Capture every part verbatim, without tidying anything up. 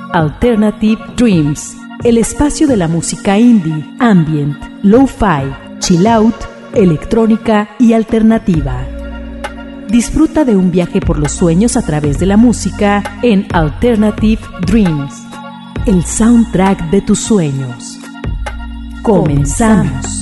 Alternative Dreams, el espacio de la música indie, ambient, lo-fi, chill out, electrónica y alternativa. Disfruta de un viaje por los sueños a través de la música en Alternative Dreams, el soundtrack de tus sueños. Comenzamos.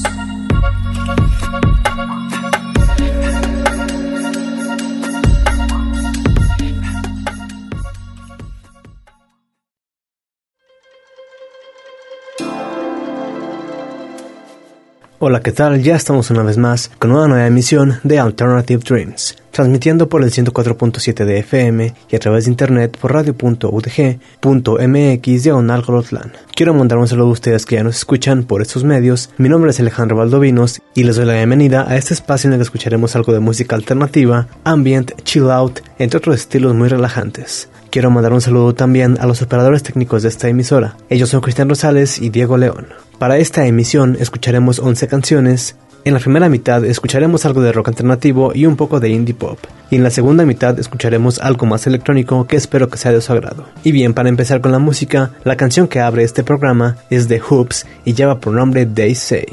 Hola, ¿qué tal? Ya estamos una vez más con una nueva emisión de Alternative Dreams, transmitiendo por el ciento cuatro punto siete de F M y a través de internet por radio punto u d g punto m x diagonal Grotlán. Quiero mandar un saludo a ustedes que ya nos escuchan por estos medios. Mi nombre es Alejandro Valdovinos y les doy la bienvenida a este espacio en el que escucharemos algo de música alternativa, ambient, chill out, entre otros estilos muy relajantes. Quiero mandar un saludo también a los operadores técnicos de esta emisora. Ellos son Cristian Rosales y Diego León. Para esta emisión escucharemos once canciones. En la primera mitad escucharemos algo de rock alternativo y un poco de indie pop. Y en la segunda mitad escucharemos algo más electrónico que espero que sea de su agrado. Y bien, para empezar con la música, la canción que abre este programa es de Hoops y lleva por nombre They Say.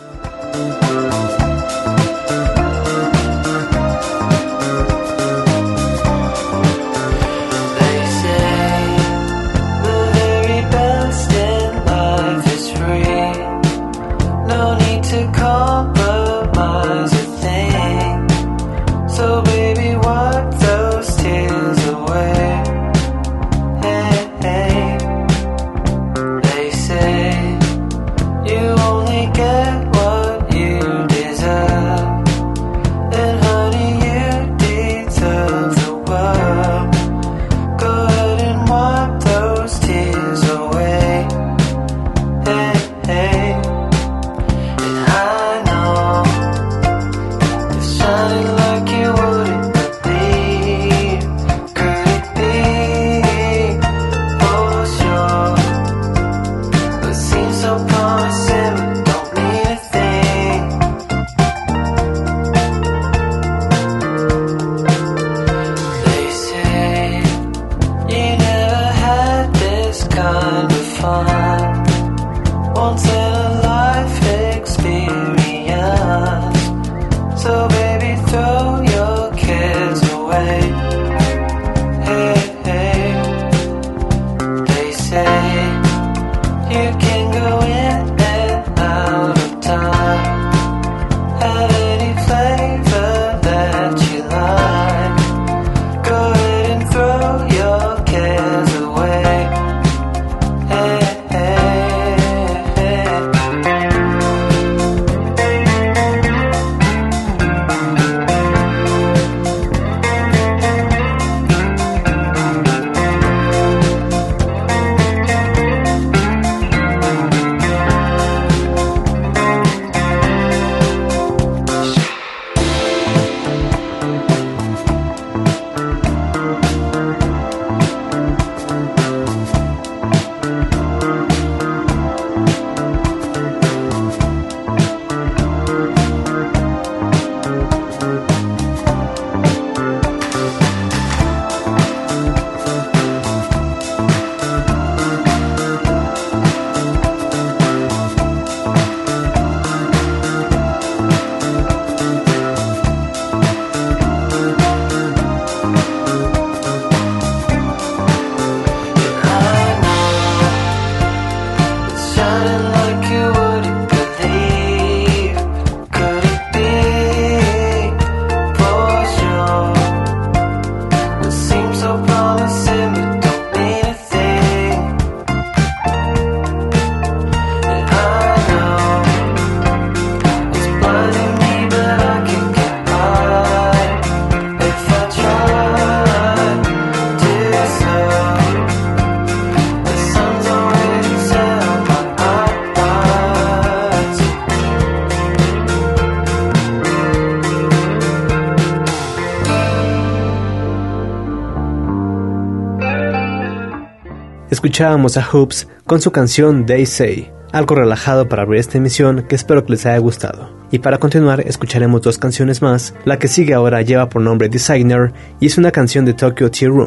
Escuchábamos a Hoops con su canción They Say, algo relajado para abrir esta emisión que espero que les haya gustado. Y para continuar escucharemos dos canciones más. La que sigue ahora lleva por nombre Designer y es una canción de Tokyo Tea Room.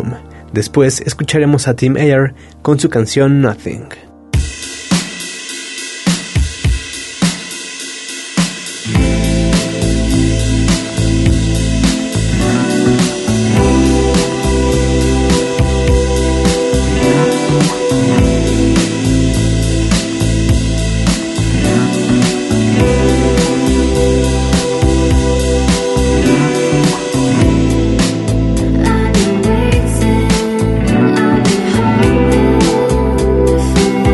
Después escucharemos a Tim Ayer con su canción Nothing. I've been waiting, I've been hoping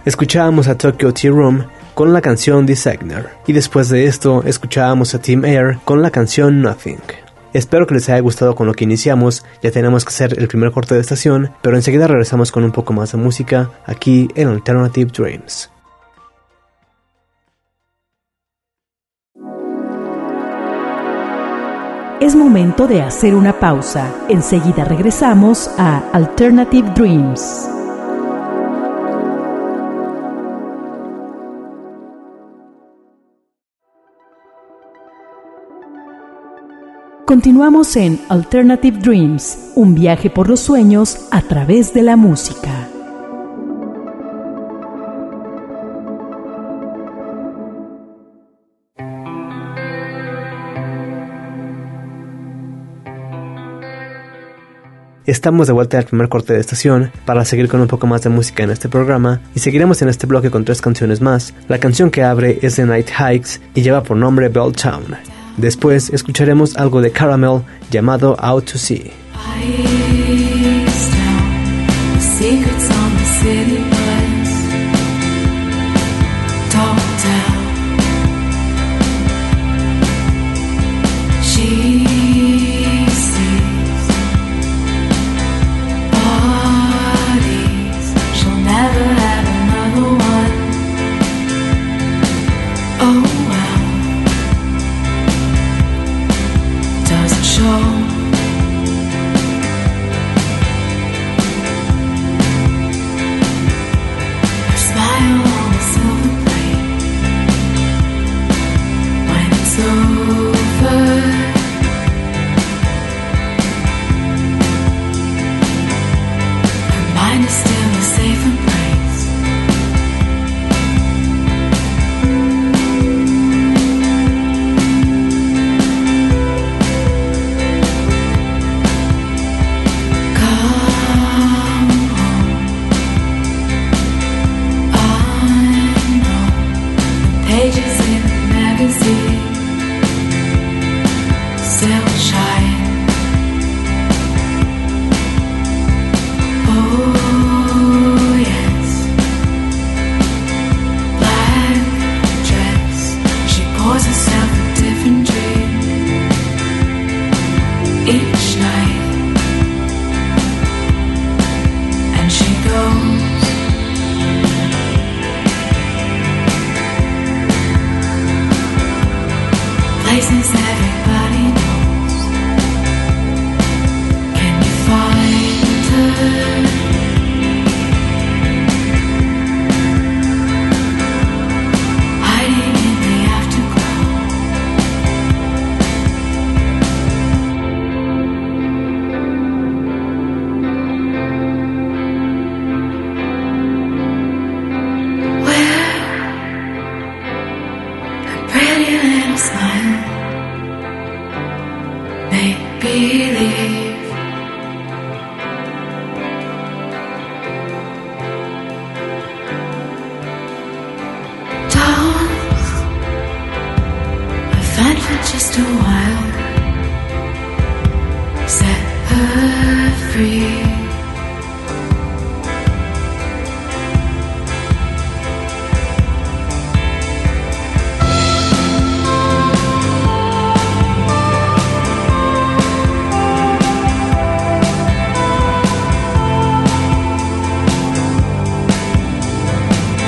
escuchábamos a Tokyo Tea Room con la canción Designer, y después de esto escuchábamos a Team Air con la canción Nothing. Espero que les haya gustado con lo que iniciamos. Ya tenemos que hacer el primer corte de estación, pero enseguida regresamos con un poco más de música aquí en Alternative Dreams. Es momento de hacer una pausa. Enseguida regresamos a Alternative Dreams. Continuamos en Alternative Dreams, un viaje por los sueños a través de la música. Estamos de vuelta al primer corte de estación para seguir con un poco más de música en este programa, y seguiremos en este bloque con tres canciones más. La canción que abre es de Night Hikes y lleva por nombre Belltown. Después escucharemos algo de Caramel llamado Out to Sea.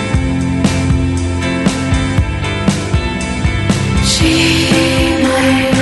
She might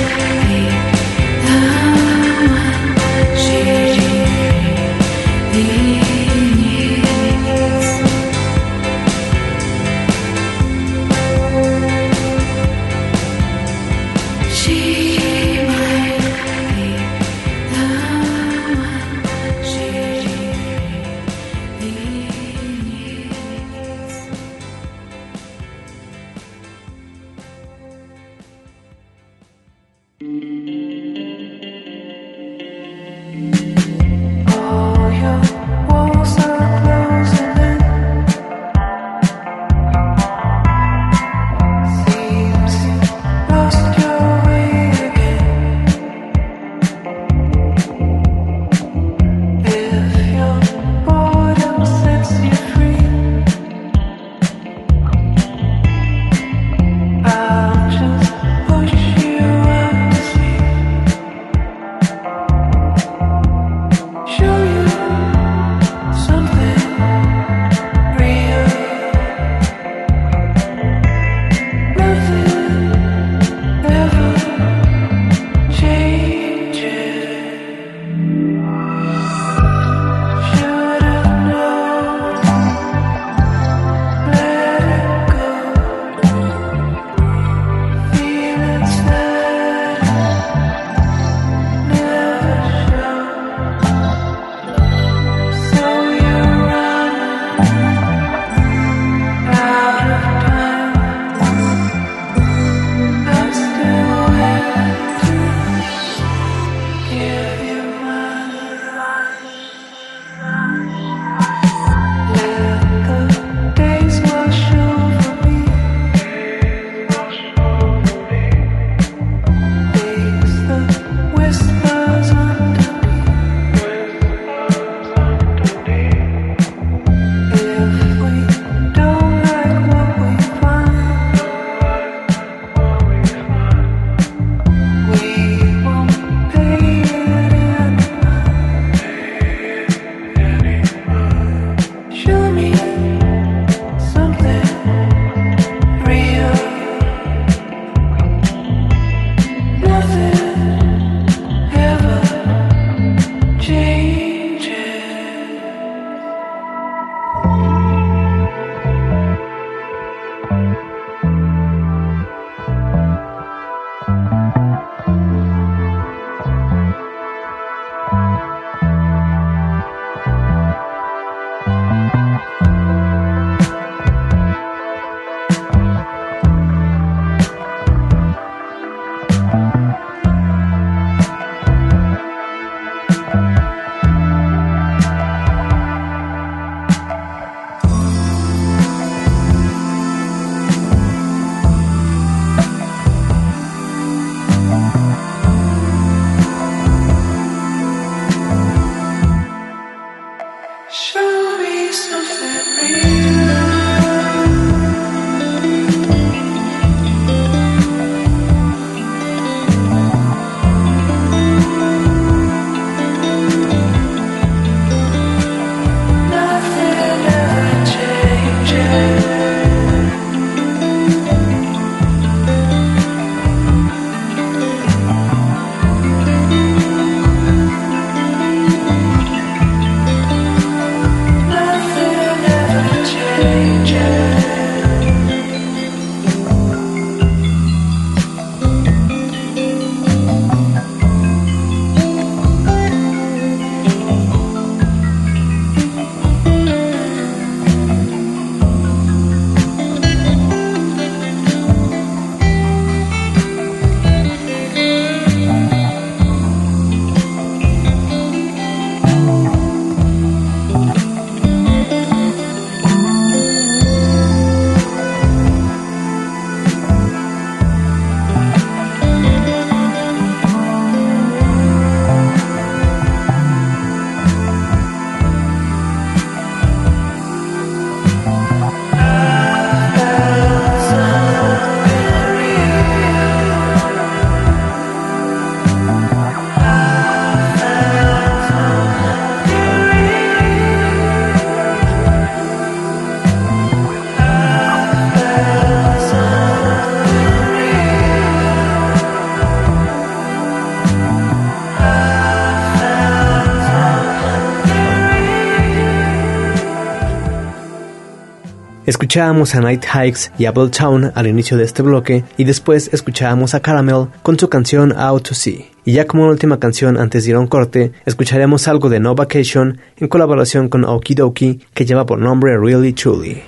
Escuchábamos a Night Hikes y Apple Town al inicio de este bloque y después escuchábamos a Caramel con su canción Out to Sea. Y ya como última canción antes de ir a un corte, escucharemos algo de No Vacation en colaboración con Okidoki que lleva por nombre Really Truly.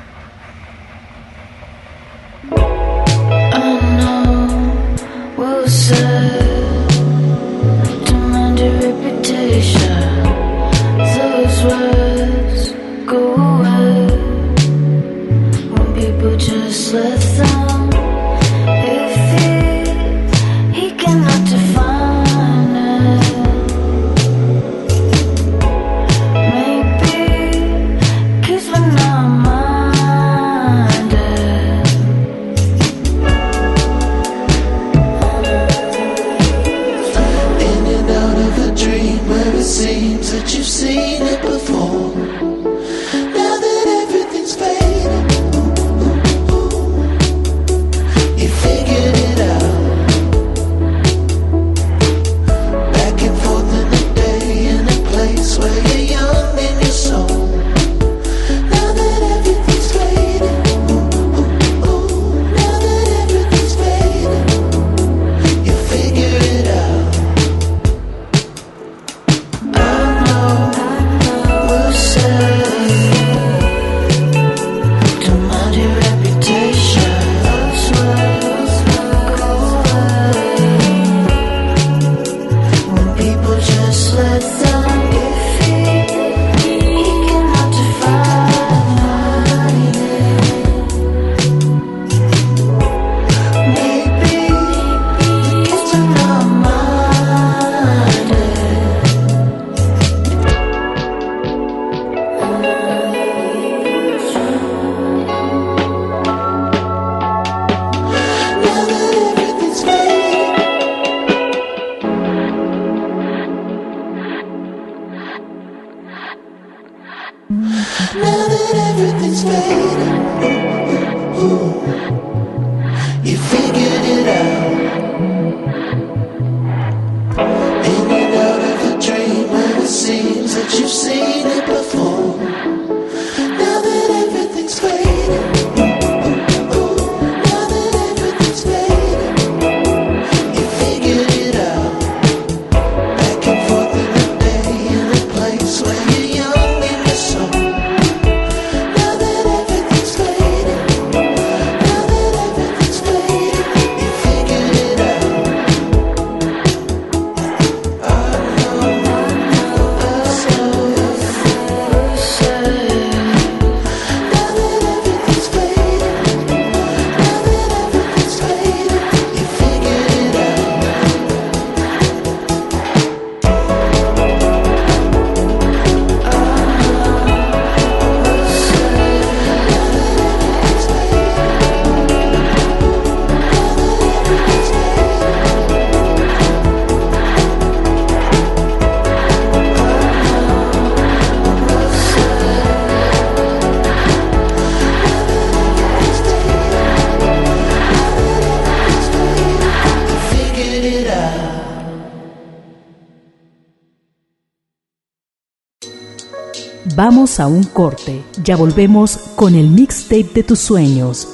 Vamos a un corte. Ya volvemos con el mixtape de tus sueños.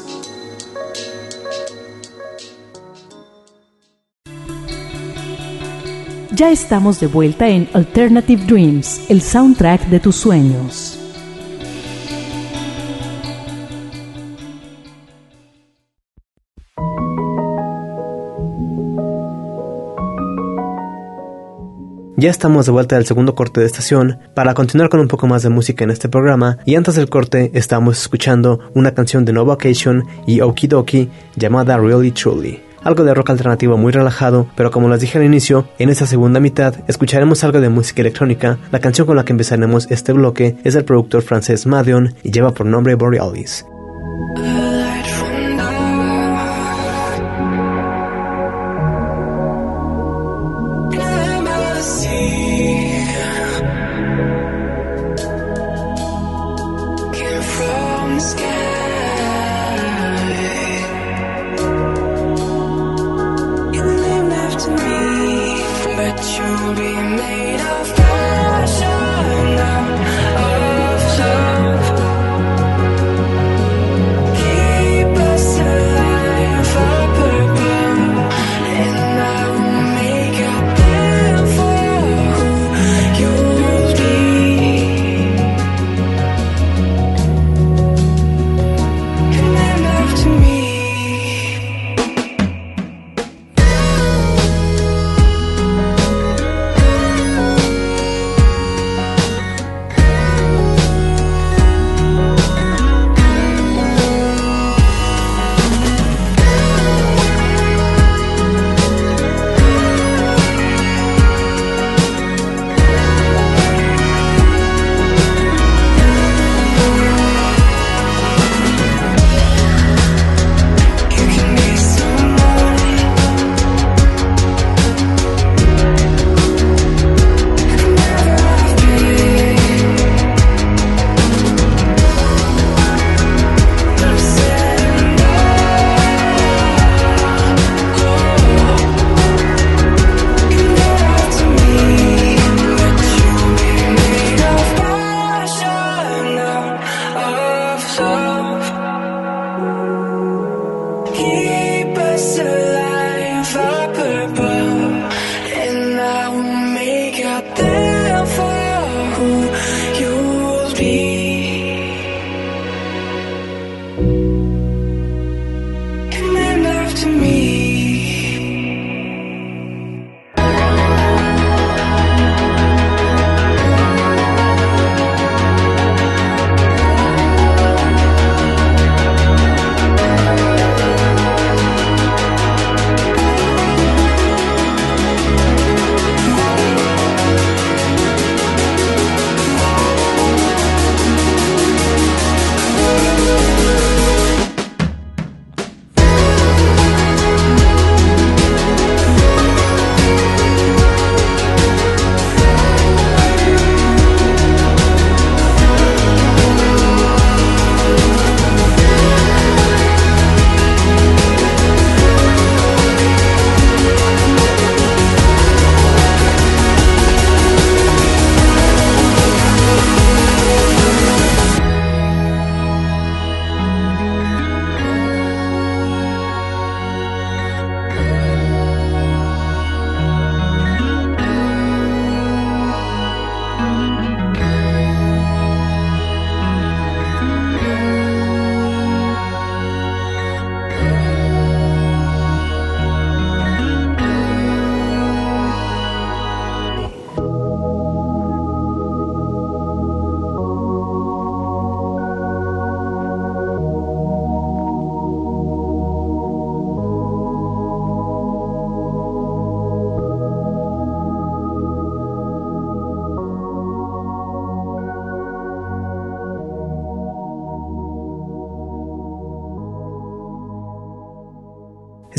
Ya estamos de vuelta en Alternative Dreams, el soundtrack de tus sueños. Ya estamos de vuelta del segundo corte de estación para continuar con un poco más de música en este programa, y antes del corte estábamos escuchando una canción de No Vacation y Okidoki llamada Really Truly. Algo de rock alternativo muy relajado, pero como les dije al inicio, en esta segunda mitad escucharemos algo de música electrónica. La canción con la que empezaremos este bloque es del productor francés Madeon y lleva por nombre Borealis. Passion of love.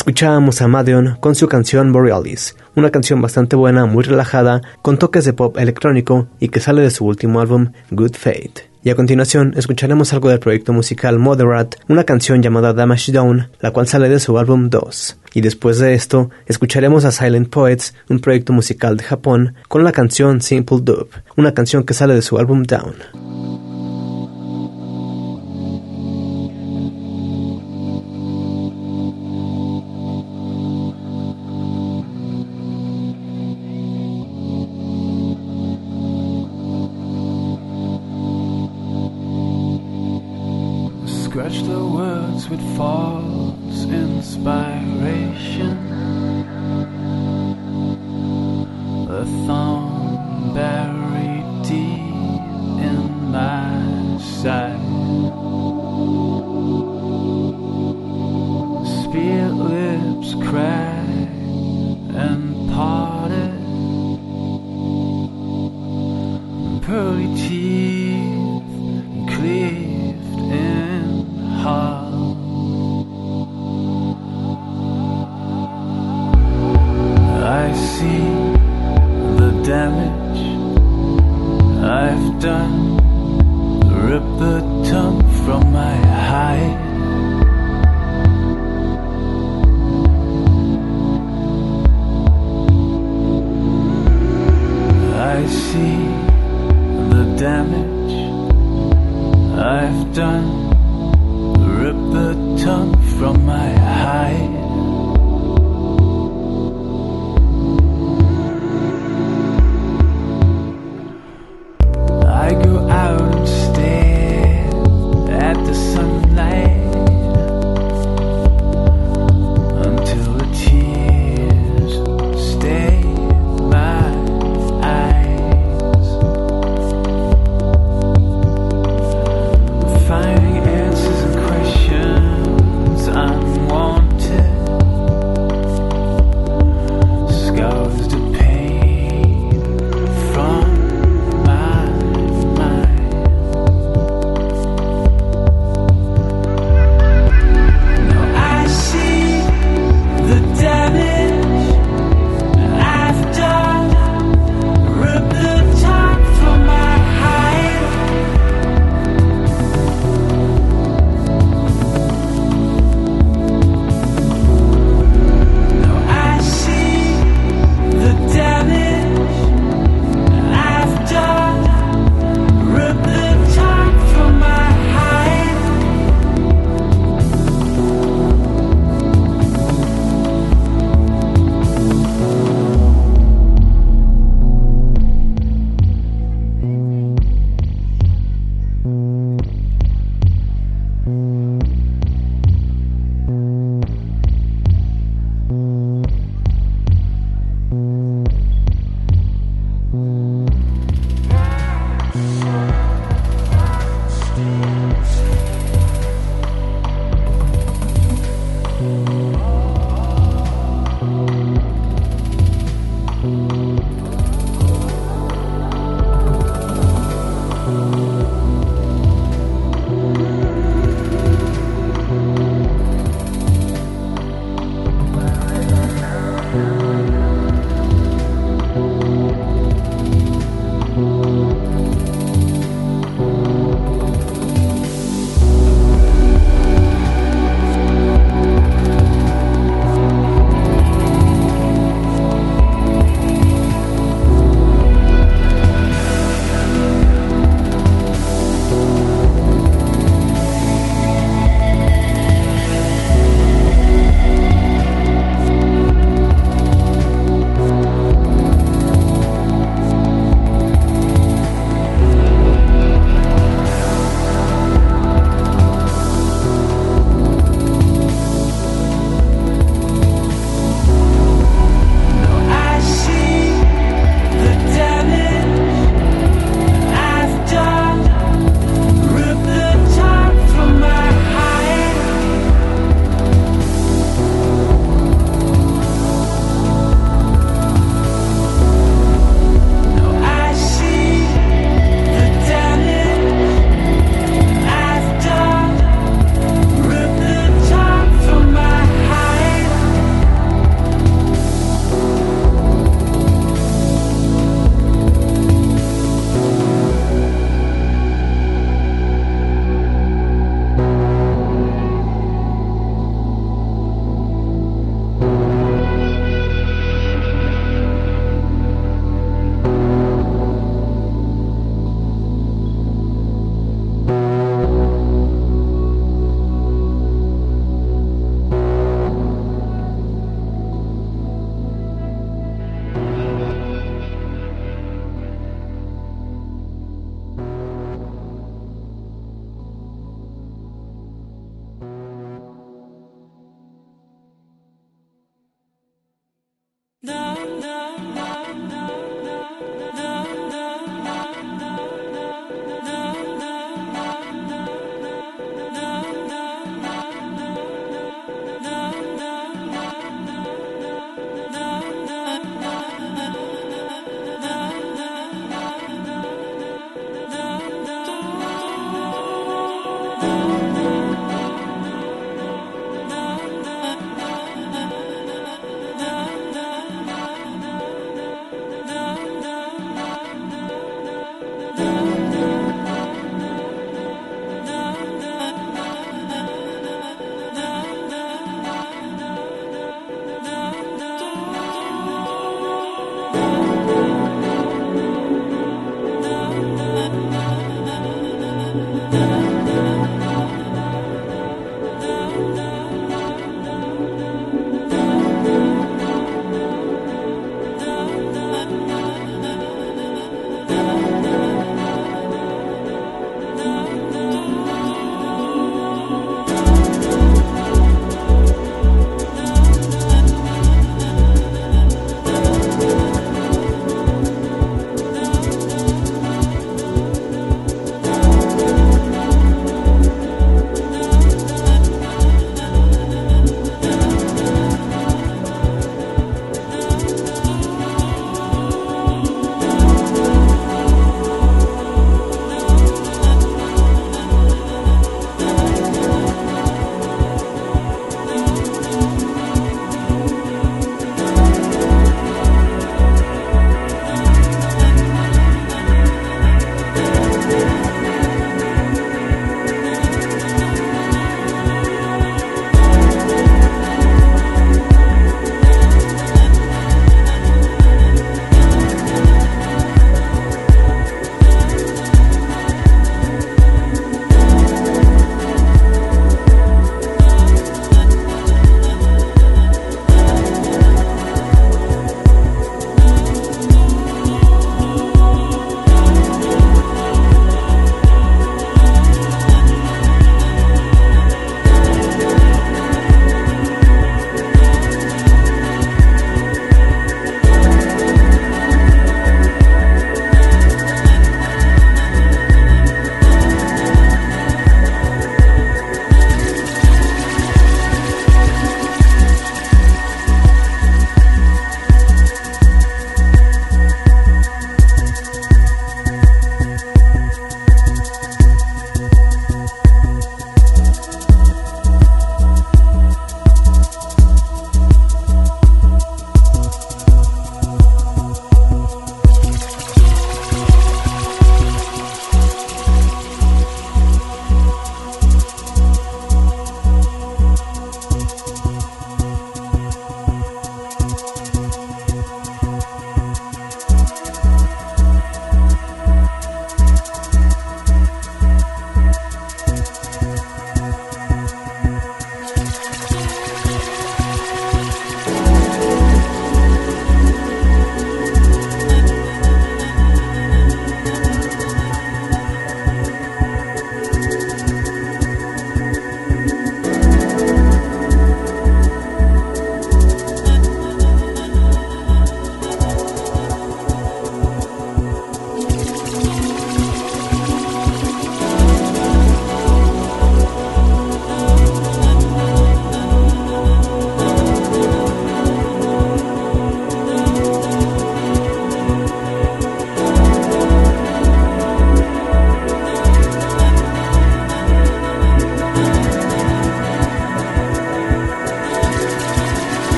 Escuchábamos a Madeon con su canción Borealis, una canción bastante buena, muy relajada, con toques de pop electrónico y que sale de su último álbum, Good Fate. Y a continuación escucharemos algo del proyecto musical Moderat, una canción llamada Damage Down, la cual sale de su álbum dos. Y después de esto, escucharemos a Silent Poets, un proyecto musical de Japón, con la canción Simple Dupe, una canción que sale de su álbum Down. Scratch the words with false inspiration. A thorn buried deep in my side. Spirit lips cracked and parted. Pearly teeth cleaved in heart. I see the damage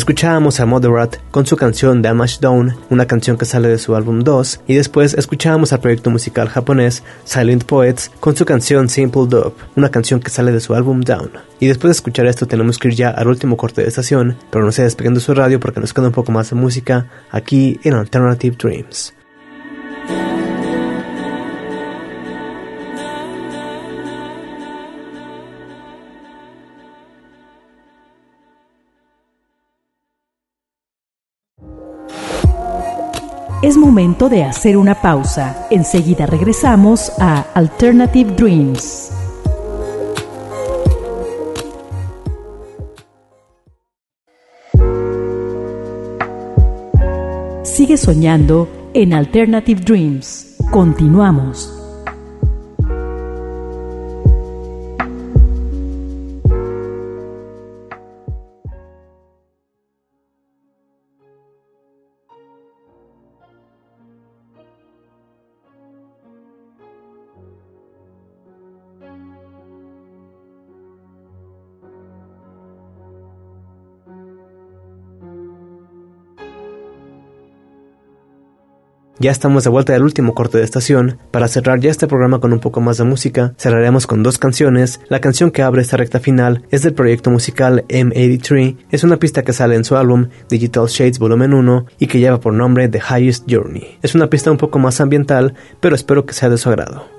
Escuchábamos a Moderat con su canción Damage Done, una canción que sale de su álbum dos, y después escuchábamos al proyecto musical japonés Silent Poets con su canción Simple Dub, una canción que sale de su álbum Down. Y después de escuchar esto tenemos que ir ya al último corte de estación, pero no se despeguen de su radio porque nos queda un poco más de música aquí en Alternative Dreams. Es momento de hacer una pausa. Enseguida regresamos a Alternative Dreams. Sigue soñando en Alternative Dreams. Continuamos. Ya estamos de vuelta del último corte de estación. Para cerrar ya este programa con un poco más de música, cerraremos con dos canciones. La canción que abre esta recta final es del proyecto musical M ochenta y tres. Es una pista que sale en su álbum Digital Shades Volumen uno y que lleva por nombre The Highest Journey. Es una pista un poco más ambiental, pero espero que sea de su agrado.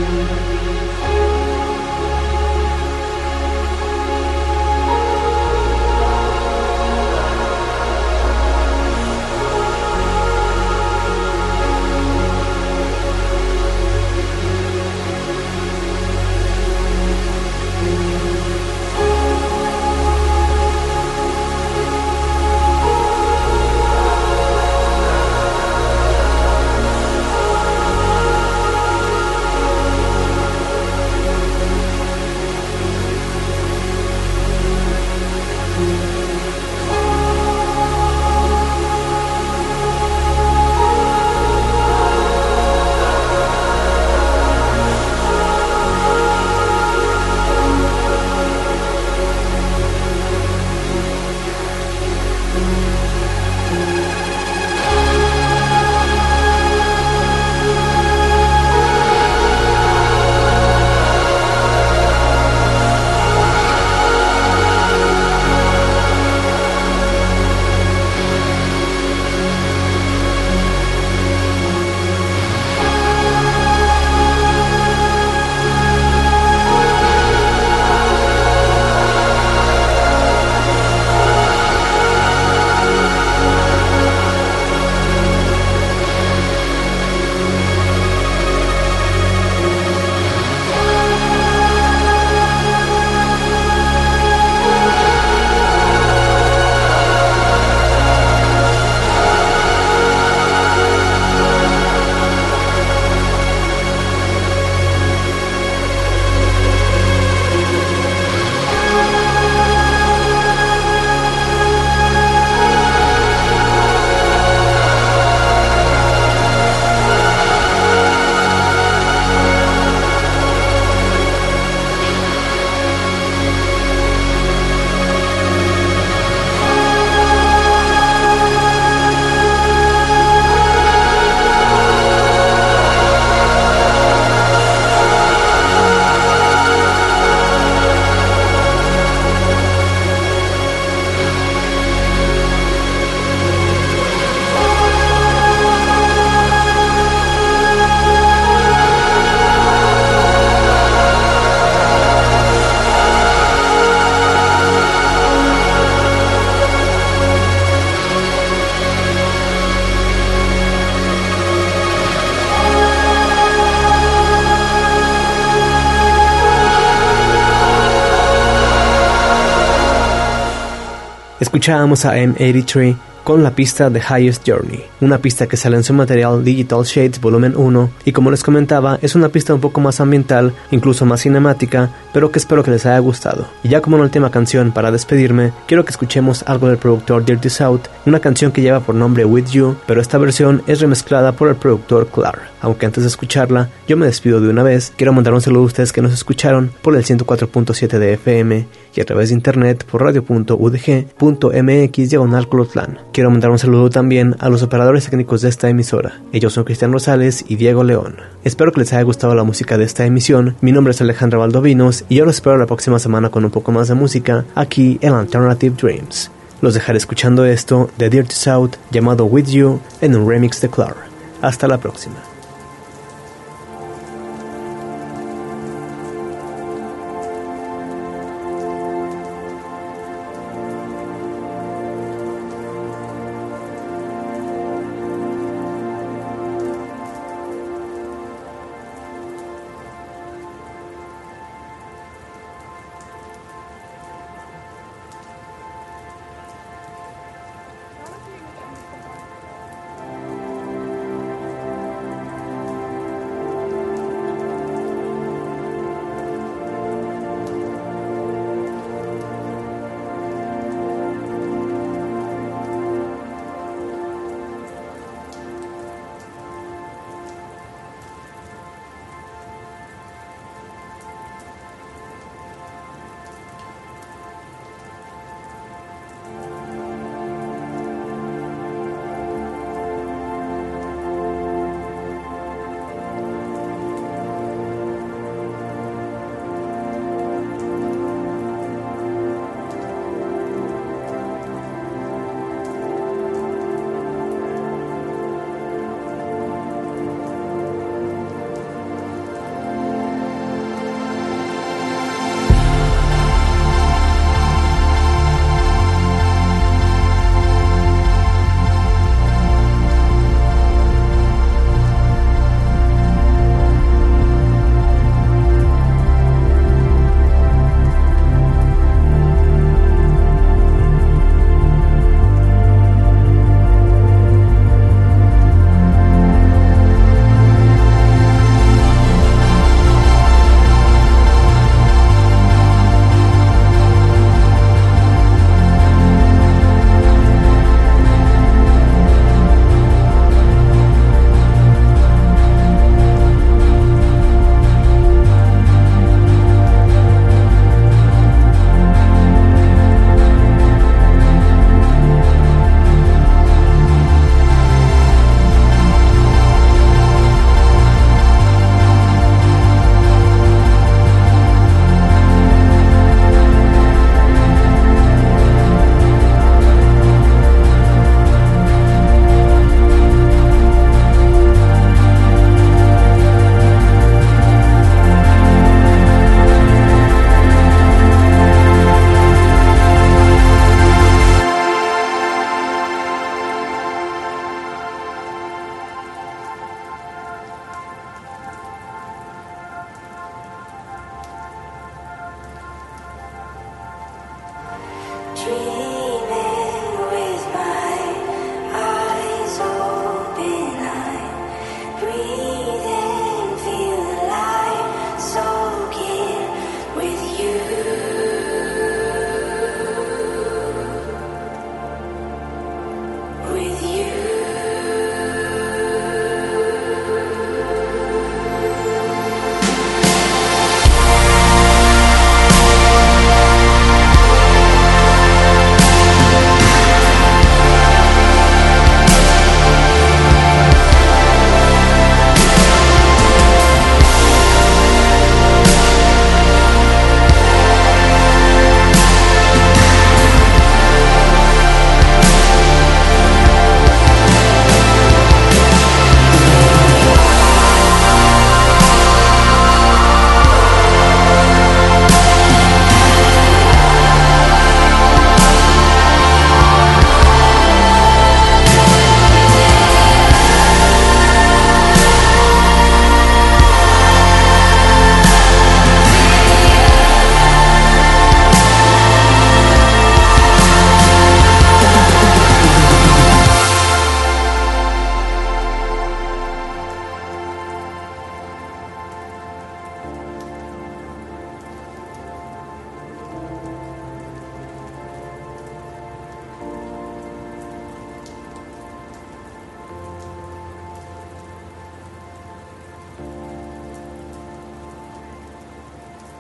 Escuchábamos a M ochenta y tres con la pista The Highest Journey, una pista que sale en su material Digital Shades Volumen uno, y como les comentaba, es una pista un poco más ambiental, incluso más cinemática, pero que espero que les haya gustado. Y ya como una última canción para despedirme, quiero que escuchemos algo del productor Dirty South, una canción que lleva por nombre With You, pero esta versión es remezclada por el productor Clark. Aunque antes de escucharla, yo me despido de una vez. Quiero mandar un saludo a ustedes que nos escucharon por el ciento cuatro punto siete de F M y a través de internet por radio punto u d g punto m x diagonal Colotlán. Quiero mandar un saludo también a los operadores técnicos de esta emisora. Ellos son Cristian Rosales y Diego León. Espero que les haya gustado la música de esta emisión. Mi nombre es Alejandro Valdovinos y yo los espero la próxima semana con un poco más de música aquí en Alternative Dreams. Los dejaré escuchando esto de Dirty South llamado With You en un remix de Clark. Hasta la próxima.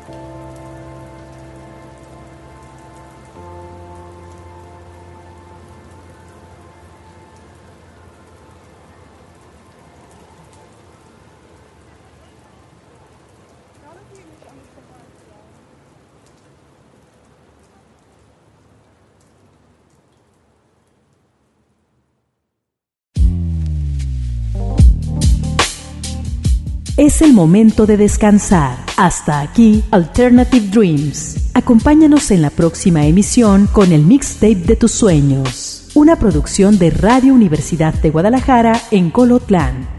Es el momento de descansar. Hasta aquí, Alternative Dreams. Acompáñanos en la próxima emisión con el mixtape de tus sueños. Una producción de Radio Universidad de Guadalajara en Colotlán.